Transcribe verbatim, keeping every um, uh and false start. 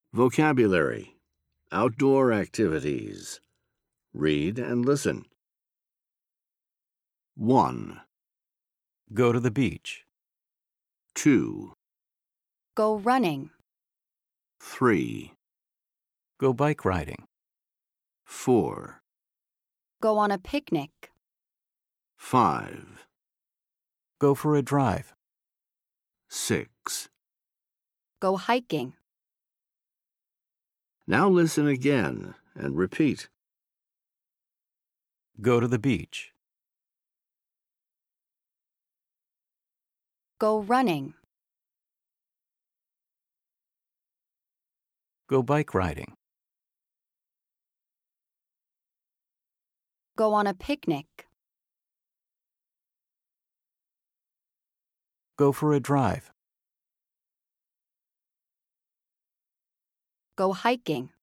Vocabulary. Outdoor activities. Read and listen. one, Go to the beach. two, Go running. three, Go bike riding. four, Go on a picnic. five, Go for a drive. six. Go hiking. Now listen again and repeat. Go to the beach. Go running. Go bike riding. Go on a picnic. Go for a drive. Go hiking.